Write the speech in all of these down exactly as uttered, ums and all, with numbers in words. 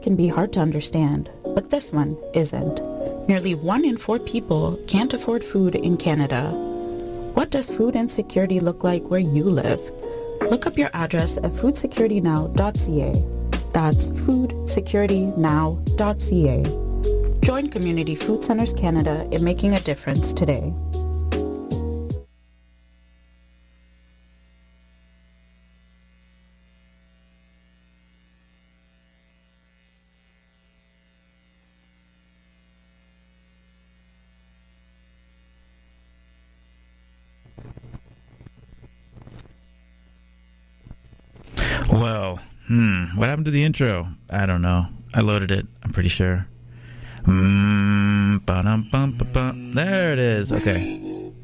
can be hard to understand, but this one isn't. Nearly one in four people can't afford food in Canada. What does food insecurity look like where you live? Look up your address at food security now dot c a. That's food security now dot c a. Join Community Food Centres Canada in making a difference today. Well, hmm, what happened to the intro? I don't know. I loaded it, I'm pretty sure. Mm, ba-dum, bum, ba, bum. There it is. Okay.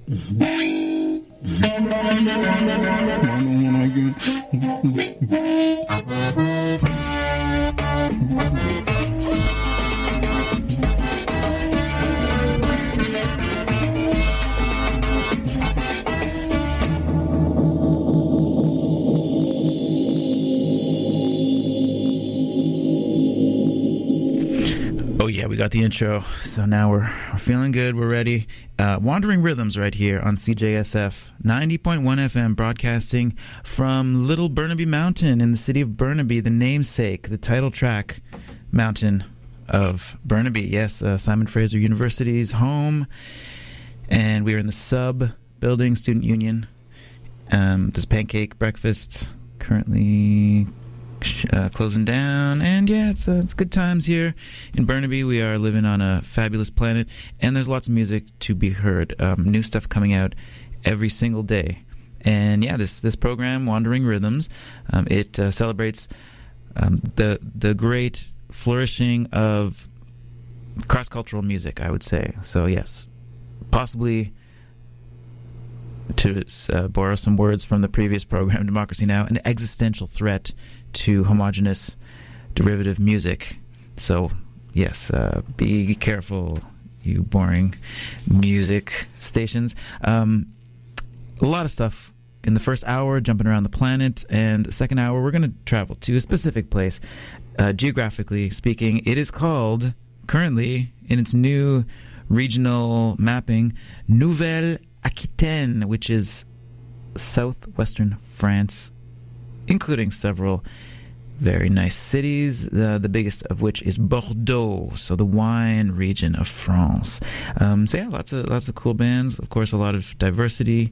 Oh yeah, we got the intro. So now we're, we're feeling good. We're ready. Uh, Wandering Rhythms right here on C J S F ninety point one F M, broadcasting from Little Burnaby Mountain in the city of Burnaby, the namesake, the title track mountain of Burnaby. Yes, uh, Simon Fraser University's home. And we are in the sub building, Student Union. Um, this pancake breakfast currently Uh, closing down, and yeah, it's uh, it's good times here in Burnaby. We are living on a fabulous planet, and there's lots of music to be heard. Um, new stuff coming out every single day, and yeah, this this program, Wandering Rhythms, um, it uh, celebrates um, the the great flourishing of cross-cultural music, I would say. So yes, possibly, to uh, borrow some words from the previous program, Democracy Now!, an existential threat to homogenous derivative music. So, yes, uh, be careful, you boring music stations. Um, a lot of stuff in the first hour, jumping around the planet, and the second hour, we're going to travel to a specific place. Uh, geographically speaking, it is called, currently, in its new regional mapping, Nouvelle-Aquitaine, which is southwestern France, including several very nice cities, uh, the biggest of which is Bordeaux, so the wine region of France. Um, so yeah, lots of lots of cool bands, of course, a lot of diversity,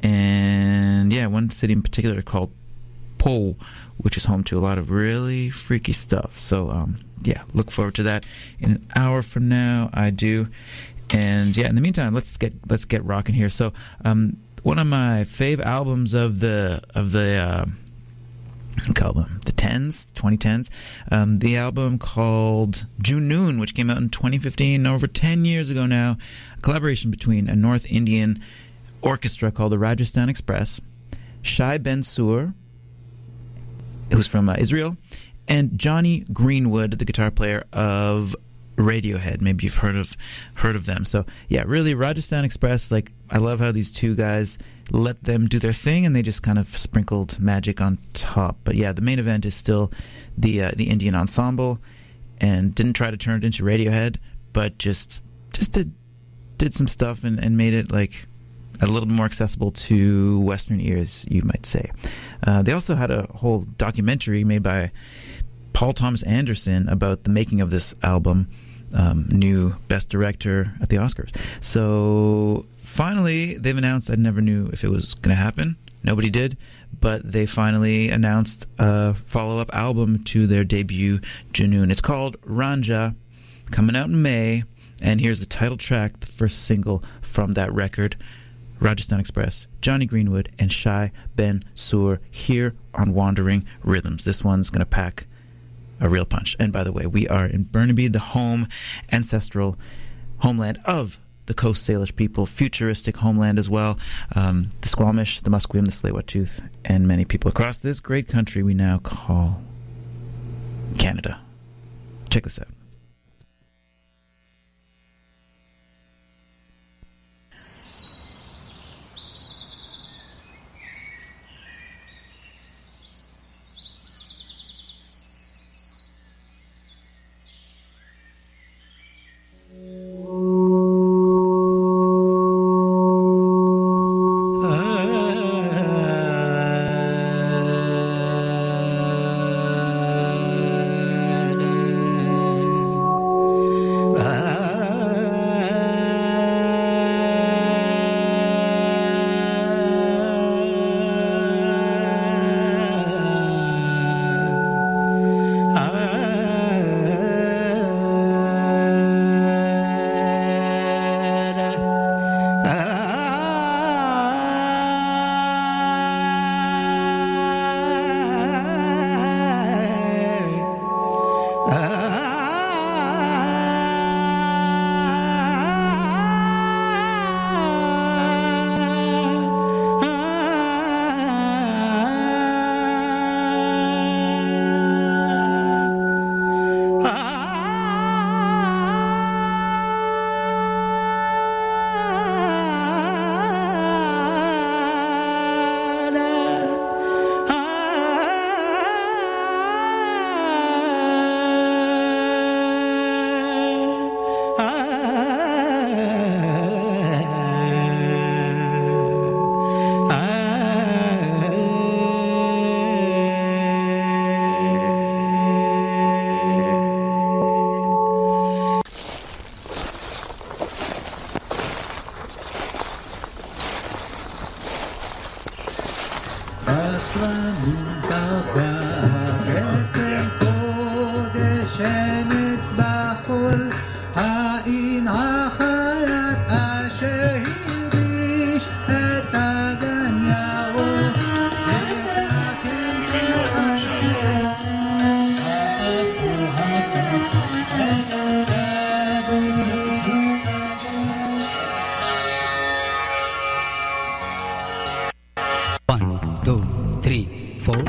and yeah, one city in particular called Pau, which is home to a lot of really freaky stuff. So um, yeah, look forward to that in an hour from now. I do, and yeah, in the meantime, let's get let's get rocking here. So um, one of my fave albums of the of the uh, call them the tens, twenty tens. Um, the album called Junoon, which came out in twenty fifteen, over ten years ago now. A collaboration between a North Indian orchestra called the Rajasthan Express, Shai Ben Sur, who's from uh, Israel, and Johnny Greenwood, the guitar player of Radiohead. Maybe you've heard of heard of them. So yeah, really, Rajasthan Express, like, I love how these two guys let them do their thing, and they just kind of sprinkled magic on top. But yeah, the main event is still the uh, the Indian ensemble, and didn't try to turn it into Radiohead, but just just did did some stuff and, and made it like a little bit more accessible to Western ears, you might say. Uh, they also had a whole documentary made by Paul Thomas Anderson about the making of this album, um, new Best Director at the Oscars. So finally, they've announced, I never knew if it was going to happen. Nobody did. But they finally announced a follow-up album to their debut, Junoon. It's called Ranja, coming out in May. And here's the title track, the first single from that record, Rajasthan Express, Johnny Greenwood, and Shai Ben Sur here on Wandering Rhythms. This one's going to pack a real punch. And by the way, we are in Burnaby, the home, ancestral homeland of the Coast Salish people, futuristic homeland as well. Um, the Squamish, the Musqueam, the Tsleil-Waututh, and many people across this great country we now call Canada. Check this out. השמץ בחול, האם החייט אשר הלביש את הגן ירוק, יתקן כאשר עפו התחת One, two, three, four.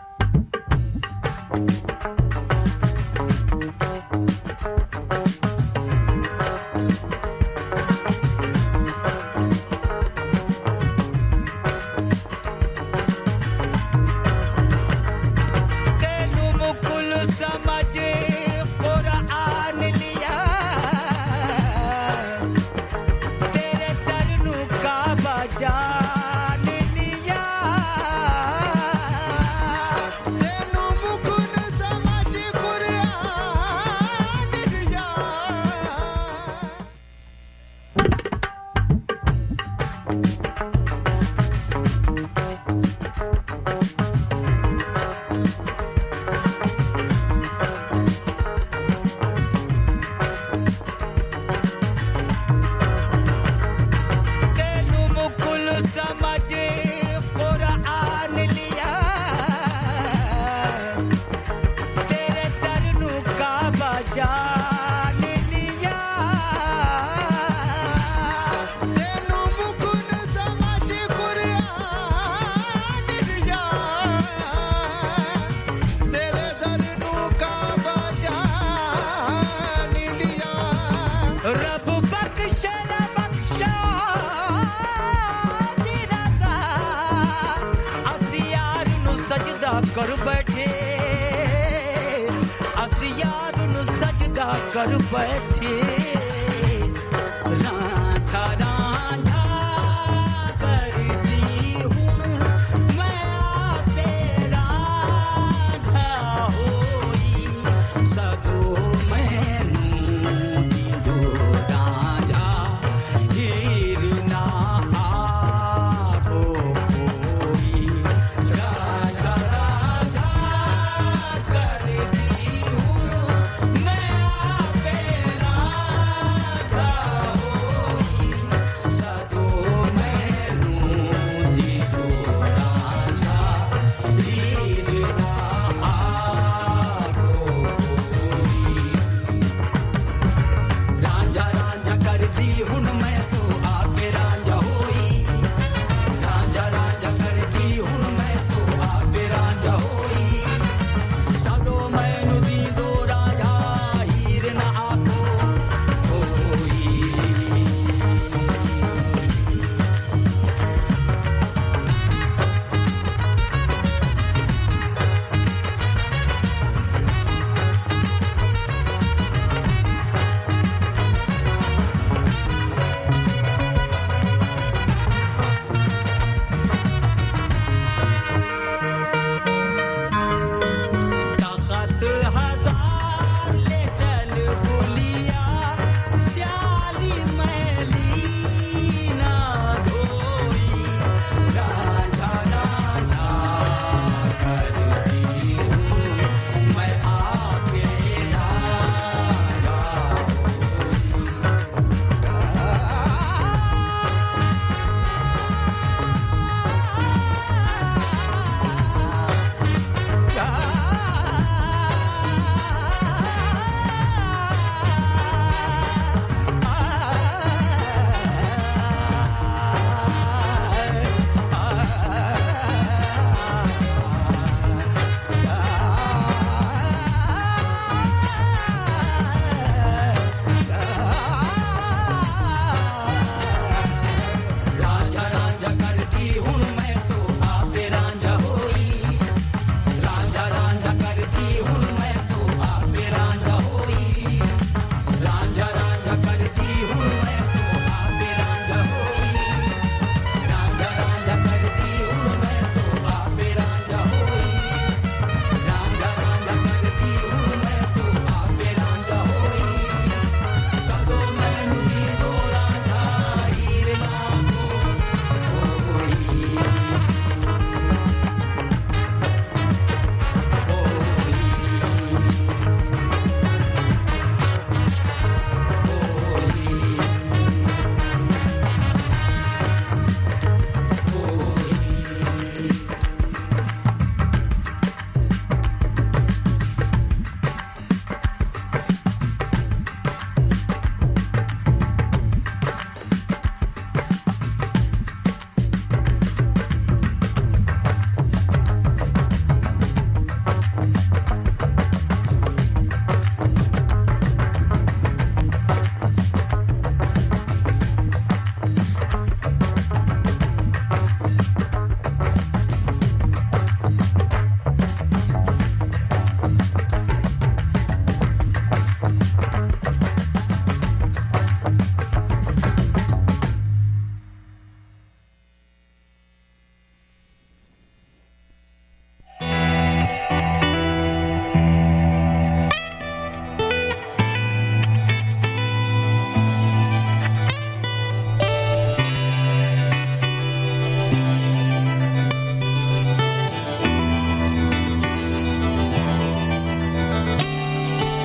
कर बैठे असियार नु सजदा कर बैठे राधा राधा करती हूँ मैं आपे राधा होई सदो मैनू दो राजा हीर ना आपो कोई राधा राधा करती हूँ मैं आपे Radha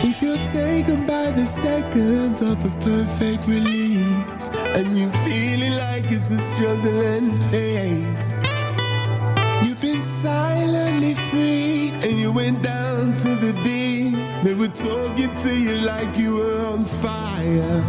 If you're taken by the seconds of a perfect release, and you're feeling like it's a struggle and pain, you've been silently free, and you went down to the deep. They were talking to you like you were on fire.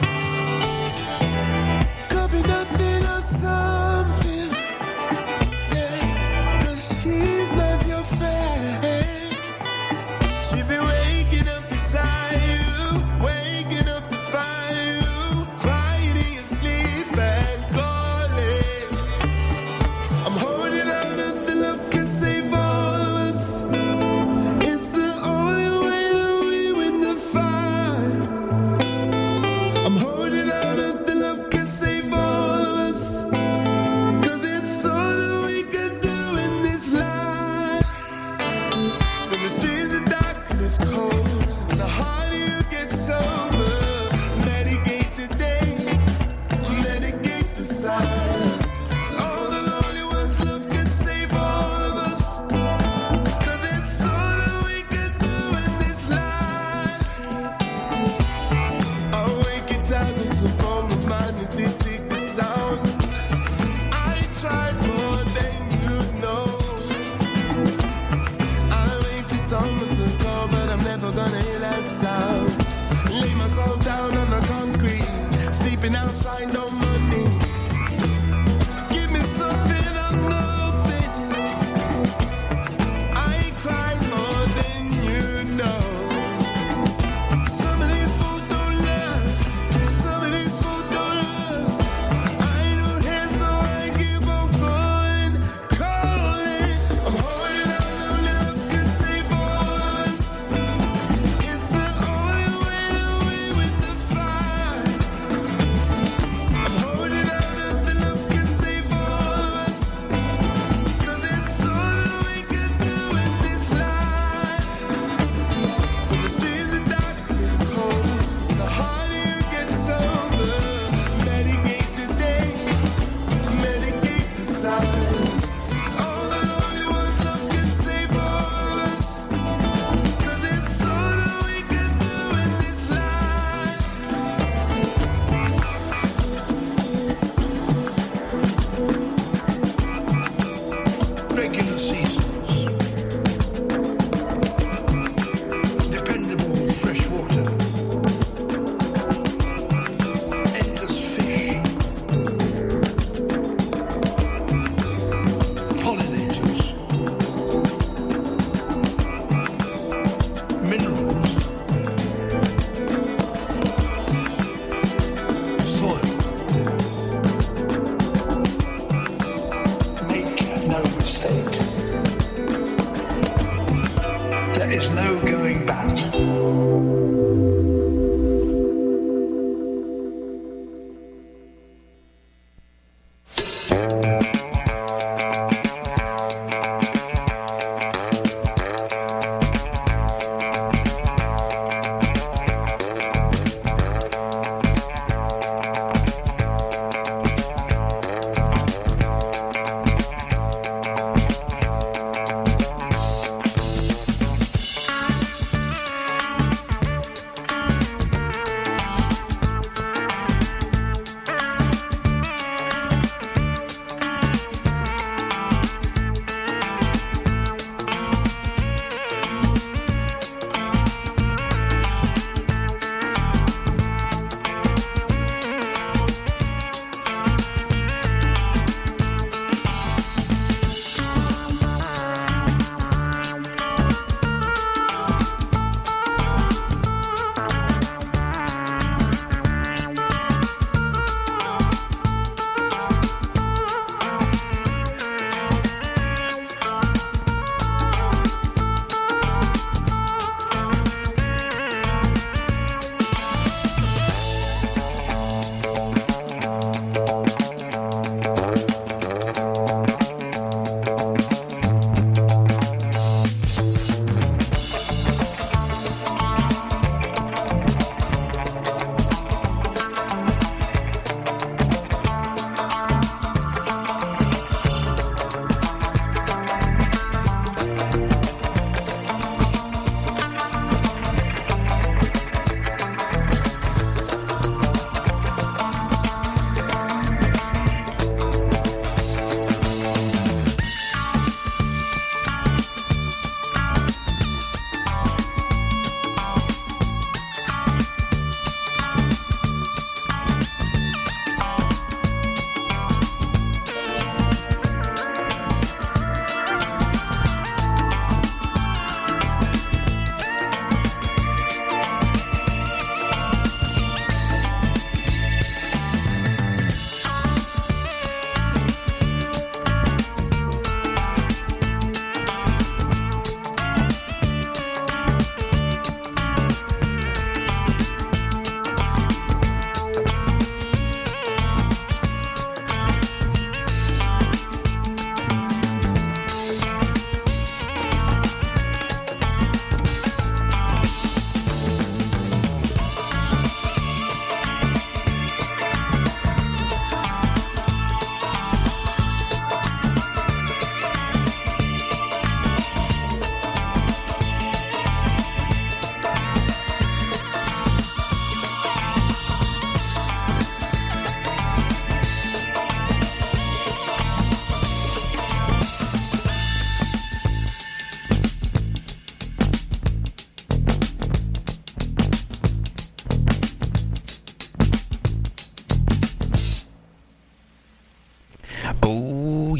Could be nothing or something, yeah, 'cause she's not your friend. She been waking up beside you, waking up to find you, crying in your sleep and calling. I'm holding out that the love can save all of us. It's the only way that we win the fight. I'm holding out that the love can save all of us, 'cause it's all that we can do in this life. When the streets are dark and it's cold, the harder you get sober, medicate the day, medicate the silence. It's all the lonely ones love can save all of us, 'cause it's all that we can do in this life. I'll wake it up with some form of mind and take the sound. I tried more than you know. I wait for someone to call, but I'm never gonna hear that sound. Lay myself down on the concrete, sleeping outside, no money. Give me something or nothing. I cried more than you know. Some of these fools don't love, some of these fools don't love. I don't hear, so I keep on calling, calling. I'm holding out, only love can save all of us. It's the only way that we win the fight. I'm holding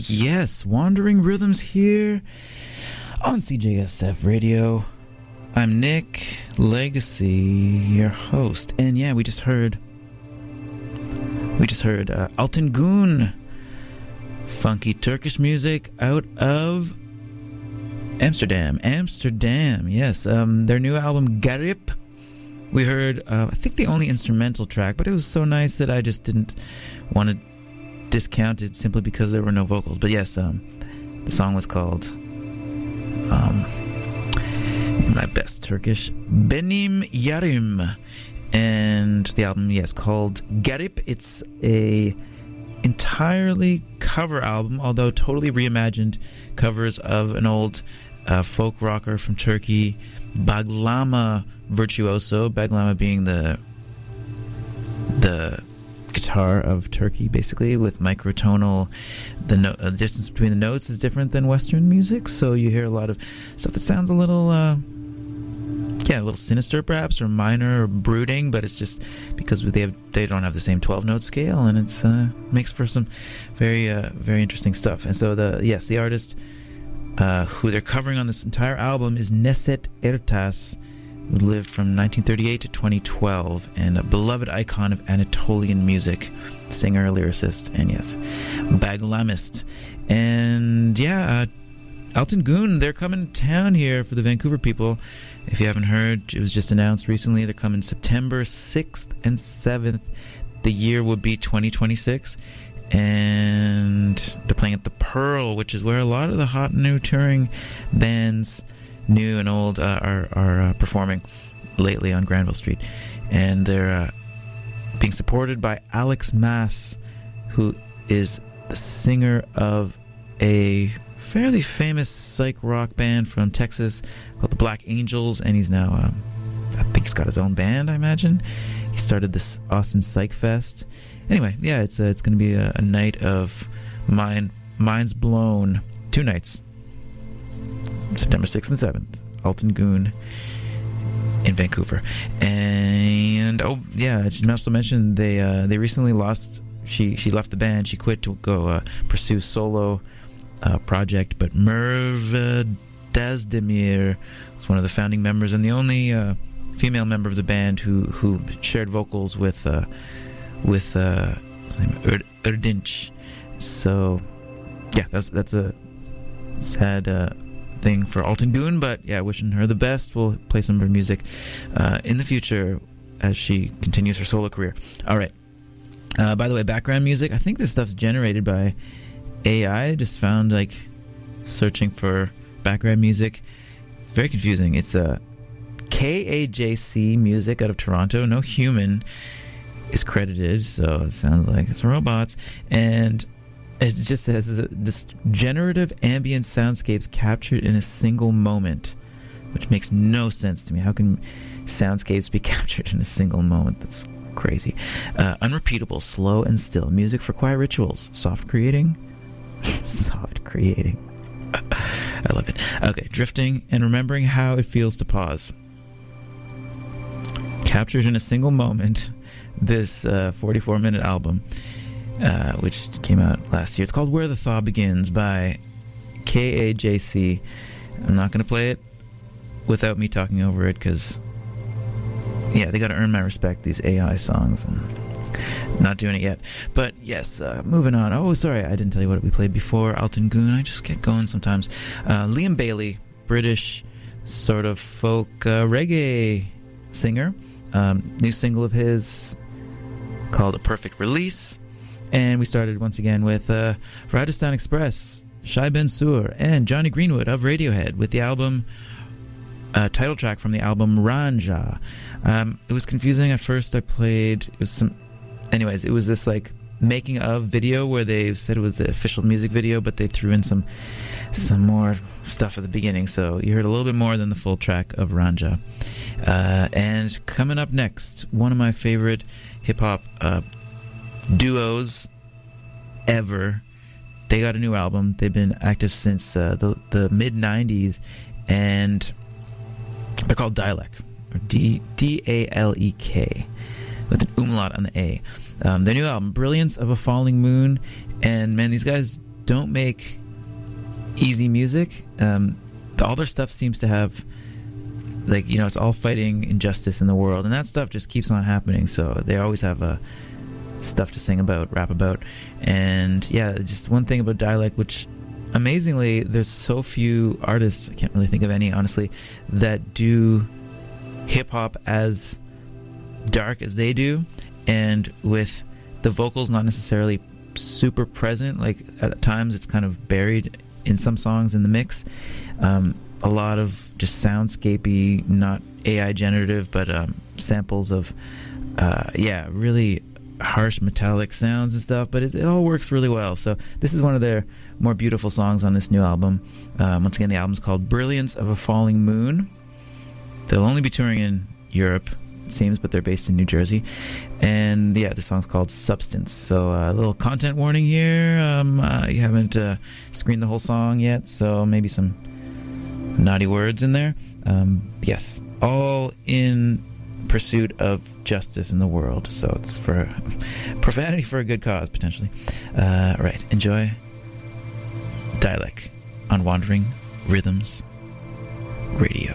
Yes, Wandering Rhythms here on C J S F Radio. I'm Nick Legacy, your host. And yeah, we just heard we just heard uh, Altan Gün, funky Turkish music out of Amsterdam. Amsterdam, yes. Um, their new album, Garip. We heard, uh, I think, the only instrumental track, but it was so nice that I just didn't want to discount it simply because there were no vocals. But yes, um, the song was called, um, my best Turkish, Benim Yarim. And the album, yes, called Garip. It's a entirely cover album, although totally reimagined covers of an old uh, folk rocker from Turkey, Baglama virtuoso. Baglama being the the guitar of Turkey, basically, with microtonal. The no, uh, distance between the notes is different than Western music, so you hear a lot of stuff that sounds a little, uh, yeah, a little sinister, perhaps, or minor, or brooding. But it's just because they have they don't have the same twelve note scale, and it's uh, makes for some very uh, very interesting stuff. And so the yes, the artist uh, who they're covering on this entire album is Neset Ertas, who lived from nineteen thirty-eight to twenty twelve, and a beloved icon of Anatolian music, singer, lyricist, and yes, baglamist. And yeah, uh, Altan Gün, they're coming to town here for the Vancouver people. If you haven't heard, it was just announced recently. They're coming September sixth and seventh. The year would be twenty twenty-six. And they're playing at the Pearl, which is where a lot of the hot new touring bands, new and old, uh, are, are uh, performing lately on Granville Street. And they're uh, being supported by Alex Mass, who is the singer of a fairly famous psych rock band from Texas called the Black Angels, and he's now, um, I think he's got his own band, I imagine. He started this Austin Psych Fest. Anyway, yeah, it's uh, it's going to be a, a night of mind minds blown. Two nights, September sixth and seventh, Altan Gün in Vancouver. And oh yeah, I should also mention they uh, they recently lost. She she left the band. She quit to go uh, pursue solo uh, project. But Merve Dazdemir was one of the founding members and the only uh, female member of the band who who shared vocals with uh, with uh, what's his name? Erd- Erdinch. So yeah, that's that's a sad uh, thing for Altan Gün, but yeah, wishing her the best. We'll play some of her music uh, in the future as she continues her solo career. All right. Uh, by the way, background music, I think this stuff's generated by A I. I just found, like, searching for background music, very confusing. It's a uh, K A J C music out of Toronto. No human is credited, so it sounds like it's robots. And it just says this generative ambient soundscapes captured in a single moment, which makes no sense to me. How can soundscapes be captured in a single moment? That's crazy. Uh, unrepeatable, slow and still. Music for quiet rituals. Soft creating. Soft creating. I love it. Okay, drifting and remembering how it feels to pause. Captured in a single moment, this uh, forty-four minute album, uh, which came out last year. It's called Where the Thaw Begins by K A J C. I'm not going to play it without me talking over it because, yeah, they got to earn my respect, these A I songs. And not doing it yet. But yes, uh, moving on. Oh, sorry, I didn't tell you what we played before. Altan Gün, I just get going sometimes. Uh, Liam Bailey, British sort of folk uh, reggae singer. Um, new single of his called A Perfect Release. And we started once again with uh, Rajasthan Express, Shai Ben Sur, and Johnny Greenwood of Radiohead with the album, uh, title track from the album Ranja. Um, it was confusing at first. I played, it was some, anyways, it was this like making of video where they said it was the official music video, but they threw in some some more stuff at the beginning, so you heard a little bit more than the full track of Ranja. Uh, and coming up next, one of my favorite hip-hop uh, duos ever. They got a new album. They've been active since uh, the, the mid nineties, and they're called Dalek, or D D A L E K, with an umlaut on the A. Um, their new album, Brilliance of a Falling Moon, and man, these guys don't make easy music. Um, all their stuff seems to have, like, you know, it's all fighting injustice in the world, and that stuff just keeps on happening. So they always have uh, stuff to sing about, rap about. And yeah, just one thing about Dialect, which amazingly, there's so few artists, I can't really think of any, honestly, that do hip-hop as dark as they do, and with the vocals not necessarily super present. Like, at times it's kind of buried in some songs in the mix. Um, a lot of just soundscapey, not A I generative, but um, samples of, uh, yeah, really harsh metallic sounds and stuff, but it, it all works really well. So this is one of their more beautiful songs on this new album. Um, once again, the album's called Brilliance of a Falling Moon. They'll only be touring in Europe, it seems, but they're based in New Jersey. And yeah, the song's called Substance. So a uh, little content warning here. Um, uh, you haven't uh, screened the whole song yet, so maybe some naughty words in there. Um, yes, all in pursuit of justice in the world. So it's for profanity for a good cause, potentially. Uh, right, enjoy Dialect on Wandering Rhythms Radio.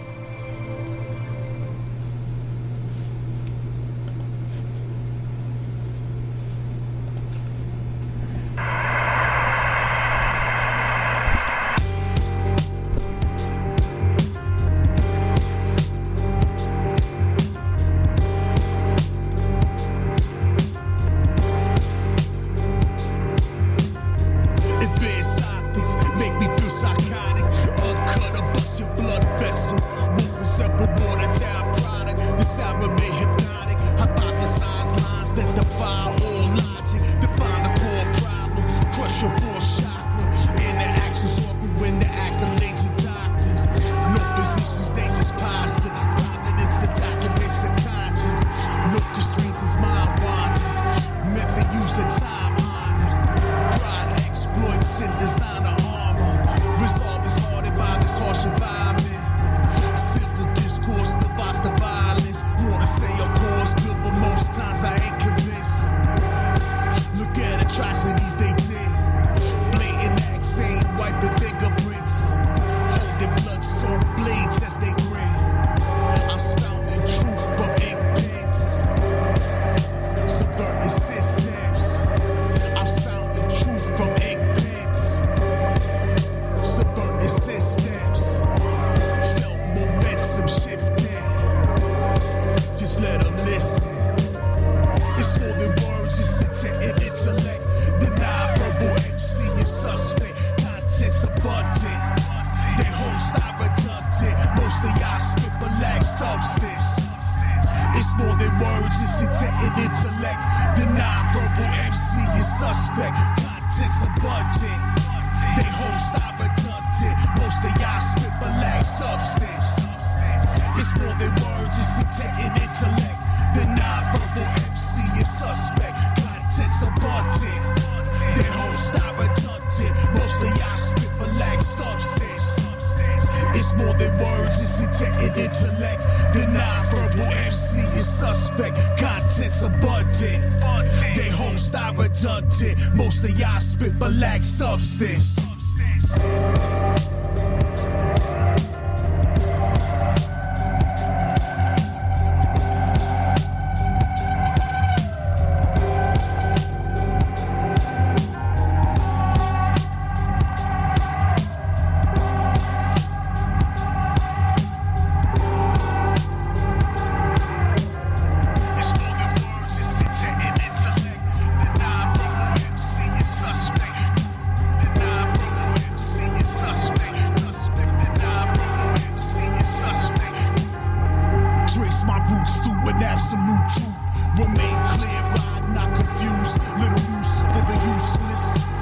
Most of y'all spit but lack substance.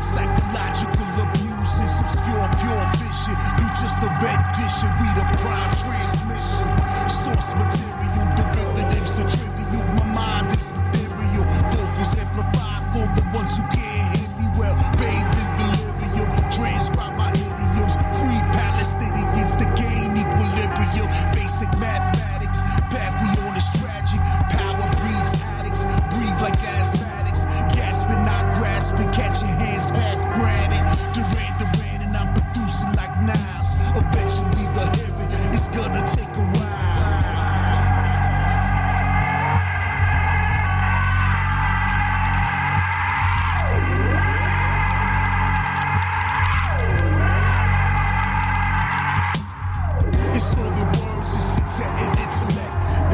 Pure vision, you just a red dish and we the prime